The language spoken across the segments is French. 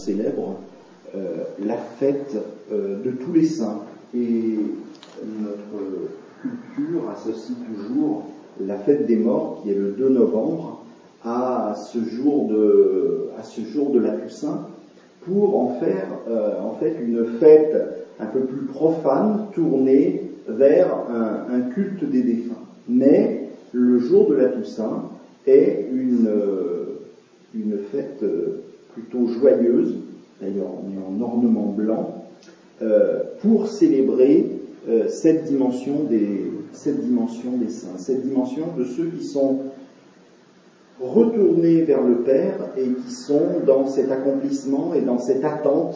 célèbre la fête de tous les saints. Et notre culture associe toujours la fête des morts, qui est le 2 novembre, à ce jour de la Toussaint, pour en faire en fait une fête un peu plus profane, tournée vers un culte des défunts. Mais le jour de la Toussaint est une fête plutôt joyeuse, d'ailleurs on est en ornement blanc, pour célébrer cette dimension des saints, cette dimension de ceux qui sont retournés vers le Père et qui sont dans cet accomplissement et dans cette attente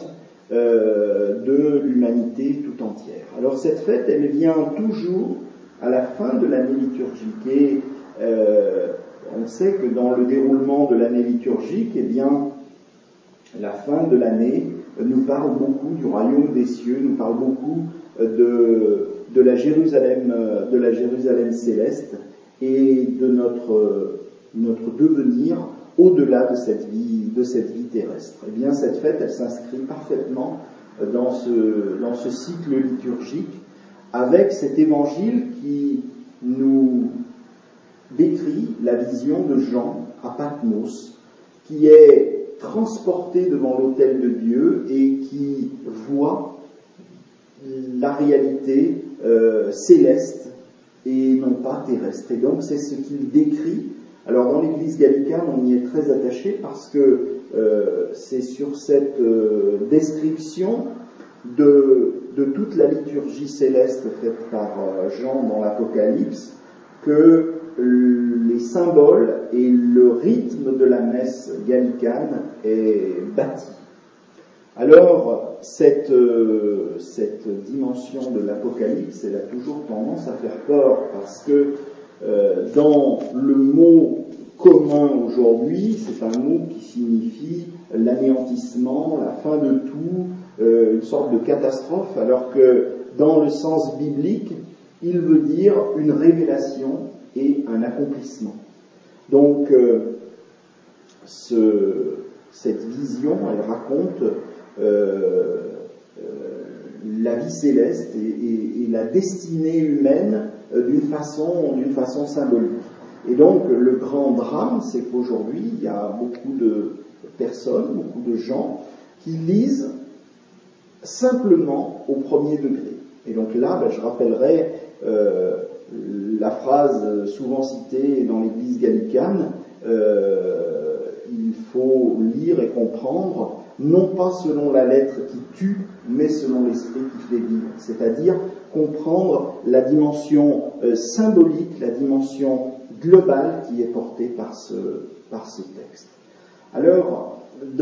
de l'humanité tout entière. Alors cette fête, elle vient toujours à la fin de l'année liturgique et on sait que dans le déroulement de l'année liturgique, eh bien, la fin de l'année nous parle beaucoup du royaume des cieux, nous parle beaucoup de la Jérusalem céleste et de notre devenir au-delà de cette vie terrestre. Eh bien, cette fête, elle s'inscrit parfaitement dans ce cycle liturgique avec cet évangile qui nous décrit la vision de Jean à Patmos, qui est transporté devant l'autel de Dieu et qui voit la réalité céleste et non pas terrestre. Et donc c'est ce qu'il décrit. Alors dans l'Église gallicane, on y est très attaché parce que c'est sur cette description de toute la liturgie céleste faite par Jean dans l'Apocalypse que les symboles et le rythme de la messe gallicane est bâti. Alors, cette dimension de l'Apocalypse, elle a toujours tendance à faire peur, parce que dans le mot commun aujourd'hui, c'est un mot qui signifie l'anéantissement, la fin de tout, une sorte de catastrophe, alors que dans le sens biblique, il veut dire une révélation et un accomplissement. Donc, cette vision, elle raconte la vie céleste et la destinée humaine d'une façon symbolique. Et donc, le grand drame, c'est qu'aujourd'hui, il y a beaucoup de personnes, beaucoup de gens qui lisent simplement au premier degré. Et donc là, je rappellerai la phrase souvent citée dans l'Église gallicane, il faut lire et comprendre, non pas selon la lettre qui tue, mais selon l'esprit qui fait vivre. C'est-à-dire comprendre la dimension symbolique, la dimension globale qui est portée par ce texte. Alors,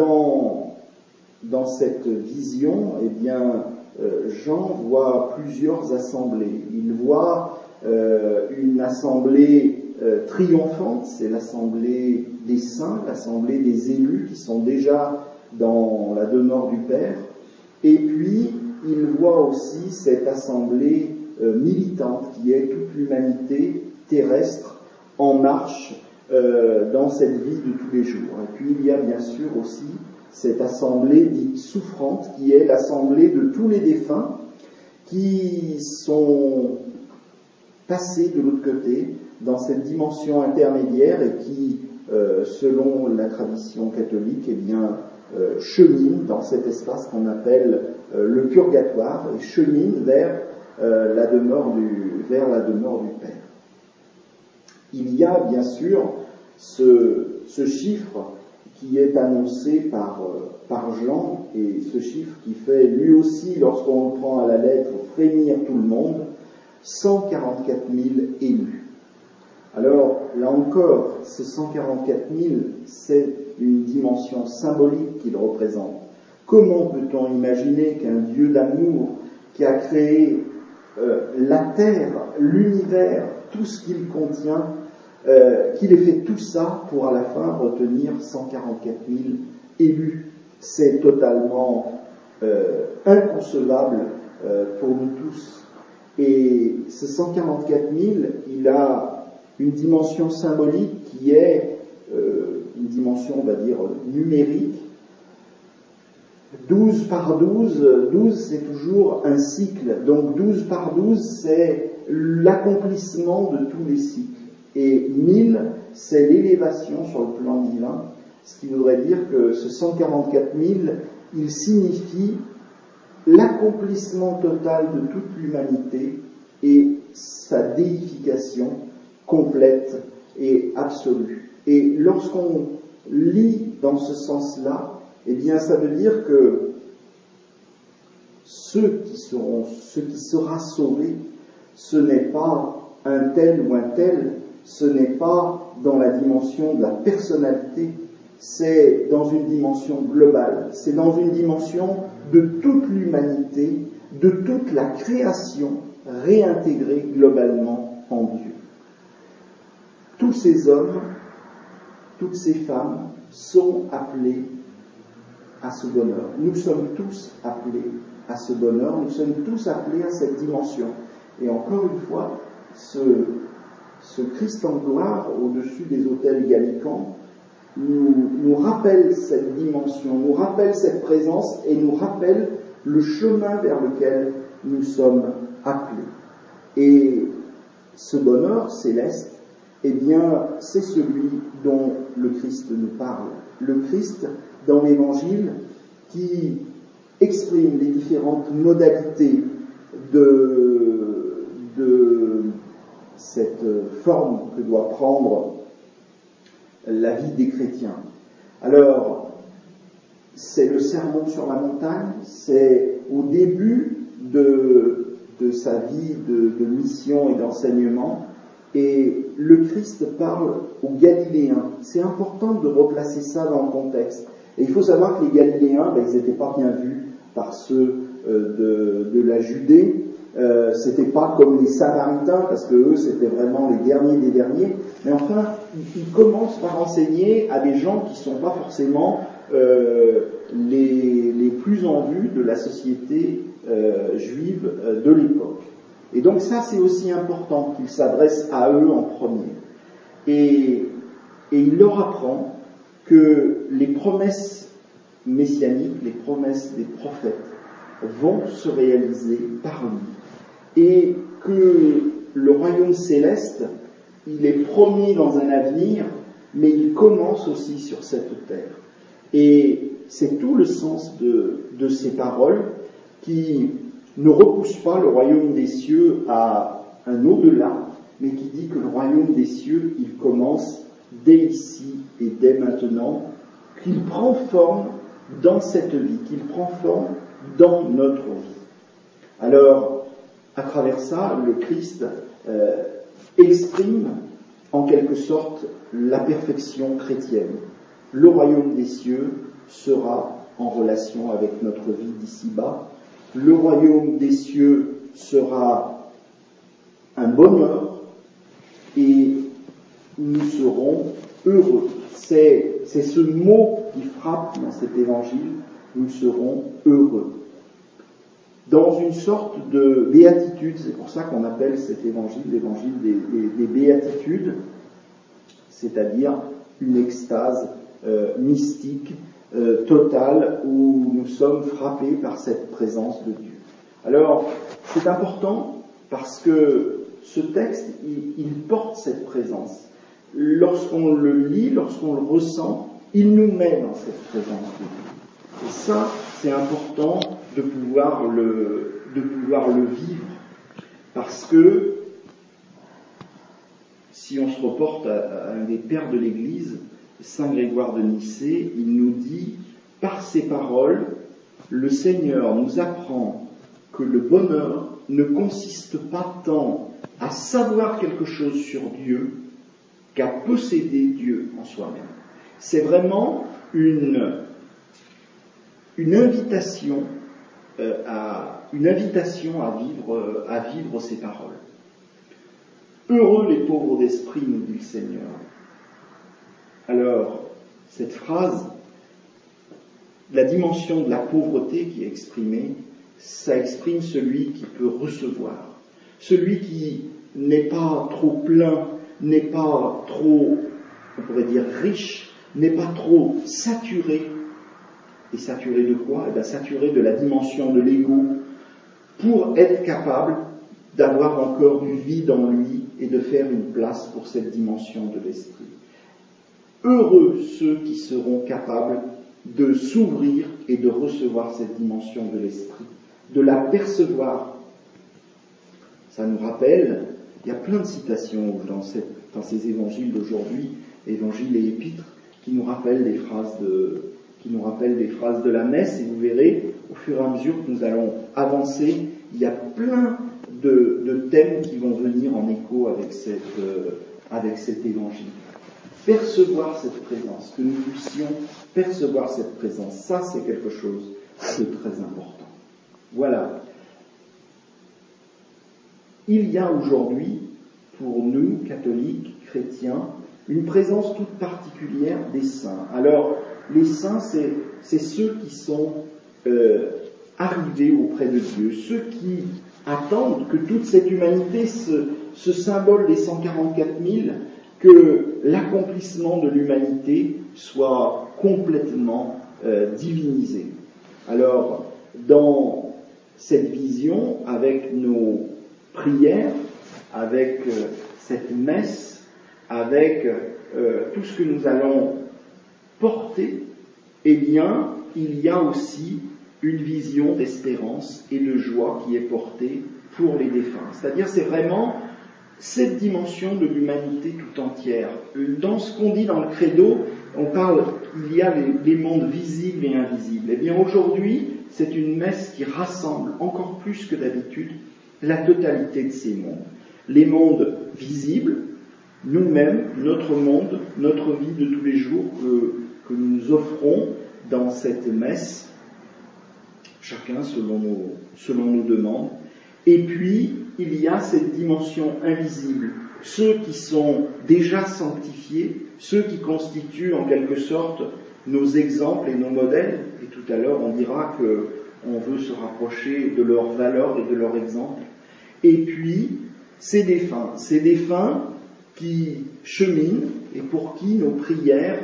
dans cette vision, eh bien, Jean voit plusieurs assemblées. Il voit une assemblée triomphante, c'est l'assemblée des saints, l'assemblée des élus qui sont déjà dans la demeure du Père. Et puis, il voit aussi cette assemblée militante qui est toute l'humanité terrestre en marche dans cette vie de tous les jours. Et puis, il y a bien sûr aussi cette assemblée dite souffrante qui est l'assemblée de tous les défunts qui sont passés de l'autre côté dans cette dimension intermédiaire et qui, selon la tradition catholique, eh bien, cheminent dans cet espace qu'on appelle le purgatoire et cheminent vers la demeure du Père. Il y a bien sûr ce chiffre qui est annoncé par Jean, et ce chiffre qui fait lui aussi, lorsqu'on le prend à la lettre, frémir tout le monde, 144 000 élus. Alors, là encore, ces 144 000, c'est une dimension symbolique qu'il représente. Comment peut-on imaginer qu'un Dieu d'amour qui a créé la terre, l'univers, tout ce qu'il contient, qu'il ait fait tout ça pour à la fin retenir 144 000 élus? C'est totalement inconcevable pour nous tous. Et ce 144 000, il a une dimension symbolique qui est une dimension, on va dire, numérique, 12 par 12, 12 c'est toujours un cycle. Donc 12 par 12 c'est l'accomplissement de tous les cycles. Et 1000 c'est l'élévation sur le plan divin, ce qui voudrait dire que ce 144 000, il signifie l'accomplissement total de toute l'humanité et sa déification complète et absolue. Et lorsqu'on lit dans ce sens-là, eh bien ça veut dire que ce qui sera sauvé, ce n'est pas un tel ou un tel, ce n'est pas dans la dimension de la personnalité, c'est dans une dimension globale, c'est dans une dimension de toute l'humanité, de toute la création réintégrée globalement en Dieu. Tous ces hommes, toutes ces femmes sont appelés à ce bonheur. Nous sommes tous appelés à ce bonheur, nous sommes tous appelés à cette dimension. Et encore une fois, ce Christ en gloire au-dessus des autels gallicans nous rappelle cette dimension, nous rappelle cette présence et nous rappelle le chemin vers lequel nous sommes appelés. Et ce bonheur céleste, eh bien, c'est celui dont le Christ nous parle. Le Christ, dans l'Évangile, qui exprime les différentes modalités de cette forme que doit prendre la vie des chrétiens. Alors, c'est le sermon sur la montagne, c'est au début de sa vie de mission et d'enseignement, et le Christ parle aux Galiléens. C'est important de replacer ça dans le contexte. Et il faut savoir que les Galiléens, ils n'étaient pas bien vus par ceux de la Judée. C'était pas comme les Samaritains, parce que eux, c'était vraiment les derniers des derniers. Mais enfin, ils commencent par enseigner à des gens qui ne sont pas forcément les plus en vue de la société juive de l'époque. Et donc ça, c'est aussi important qu'il s'adresse à eux en premier. Et il leur apprend que les promesses messianiques, les promesses des prophètes, vont se réaliser par lui. Et que le royaume céleste, il est promis dans un avenir, mais il commence aussi sur cette terre. Et c'est tout le sens de ces paroles qui ne repousse pas le royaume des cieux à un au-delà, mais qui dit que le royaume des cieux, il commence dès ici et dès maintenant, qu'il prend forme dans cette vie, qu'il prend forme dans notre vie. Alors, à travers ça, le Christ exprime en quelque sorte la perfection chrétienne. Le royaume des cieux sera en relation avec notre vie d'ici-bas. Le royaume des cieux sera un bonheur et nous serons heureux. C'est ce mot qui frappe dans cet évangile, nous serons heureux. Dans une sorte de béatitude, c'est pour ça qu'on appelle cet évangile l'évangile des béatitudes, c'est-à-dire une extase mystique, totale, où nous sommes frappés par cette présence de Dieu. Alors, c'est important parce que ce texte, il porte cette présence. Lorsqu'on le lit, lorsqu'on le ressent, il nous met dans cette présence de Dieu. Et ça, c'est important de pouvoir le vivre, parce que si on se reporte à un des pères de l'Église, Saint Grégoire de Nicée, il nous dit, par ces paroles, le Seigneur nous apprend que le bonheur ne consiste pas tant à savoir quelque chose sur Dieu qu'à posséder Dieu en soi-même. C'est vraiment une invitation à vivre ces paroles. Heureux les pauvres d'esprit, nous dit le Seigneur. Alors, cette phrase, la dimension de la pauvreté qui est exprimée, ça exprime celui qui peut recevoir, celui qui n'est pas trop plein, n'est pas trop, on pourrait dire riche, n'est pas trop saturé Et saturé de quoi? Saturé de la dimension de l'ego pour être capable d'avoir encore du vide en lui et de faire une place pour cette dimension de l'esprit. Heureux ceux qui seront capables de s'ouvrir et de recevoir cette dimension de l'esprit, de la percevoir. Ça nous rappelle, il y a plein de citations dans ces évangiles d'aujourd'hui, évangiles et épîtres, qui nous rappellent des phrases de la messe, et vous verrez, au fur et à mesure que nous allons avancer, il y a plein de thèmes qui vont venir en écho avec cet évangile. Percevoir cette présence, que nous puissions percevoir cette présence, ça c'est quelque chose de très important. Voilà. Il y a aujourd'hui, pour nous, catholiques, chrétiens, une présence toute particulière des saints. Alors, les saints, c'est ceux qui sont arrivés auprès de Dieu, ceux qui attendent que toute cette humanité, ce symbole des 144 000, que l'accomplissement de l'humanité soit complètement divinisé. Alors, dans cette vision, avec nos prières, avec cette messe, avec tout ce que nous allons porter, eh bien, il y a aussi une vision d'espérance et de joie qui est portée pour les défunts. C'est-à-dire, c'est vraiment cette dimension de l'humanité tout entière. Dans ce qu'on dit dans le credo, on parle qu'il y a les mondes visibles et invisibles. Eh bien, aujourd'hui, c'est une messe qui rassemble encore plus que d'habitude la totalité de ces mondes. Les mondes visibles, nous-mêmes, notre monde, notre vie de tous les jours que nous offrons dans cette messe, chacun selon nos demandes. Et puis, il y a cette dimension invisible, ceux qui sont déjà sanctifiés, ceux qui constituent en quelque sorte nos exemples et nos modèles. Et tout à l'heure, on dira qu'on veut se rapprocher de leurs valeurs et de leur exemple. Et puis, ces défunts qui cheminent et pour qui nos prières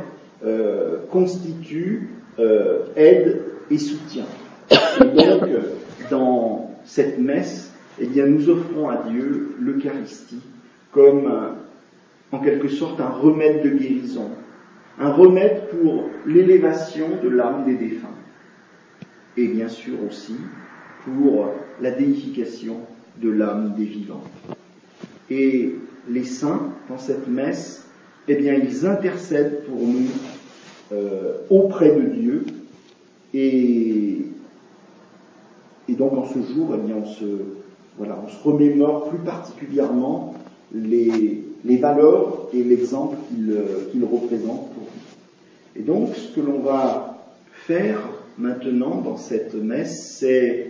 constituent aide et soutien. Et donc, dans cette messe, eh bien, nous offrons à Dieu l'Eucharistie comme en quelque sorte un remède de guérison, un remède pour l'élévation de l'âme des défunts, et bien sûr aussi pour la déification de l'âme des vivants. Et les saints, dans cette messe, eh bien, ils intercèdent pour nous auprès de Dieu, et donc en ce jour, eh bien, on se remémore plus particulièrement les valeurs et l'exemple qu'il représente pour nous. Et donc, ce que l'on va faire maintenant dans cette messe, c'est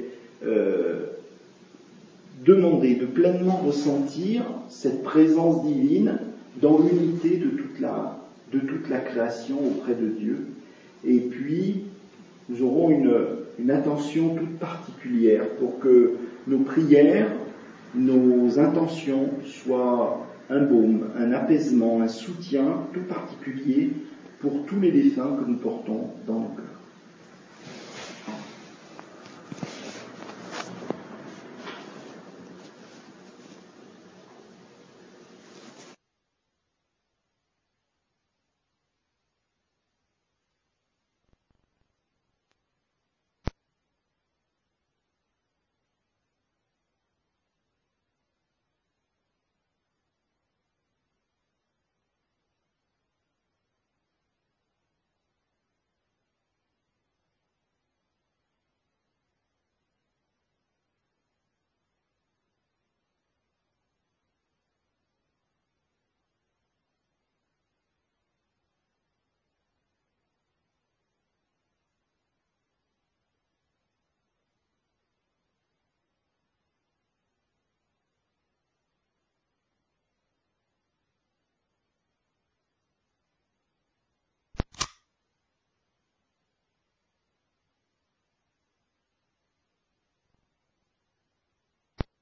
demander de pleinement ressentir cette présence divine dans l'unité de toute la création auprès de Dieu. Et puis, nous aurons une attention toute particulière pour que nos prières, nos intentions soient un baume, un apaisement, un soutien tout particulier pour tous les défunts que nous portons dans nos cœurs.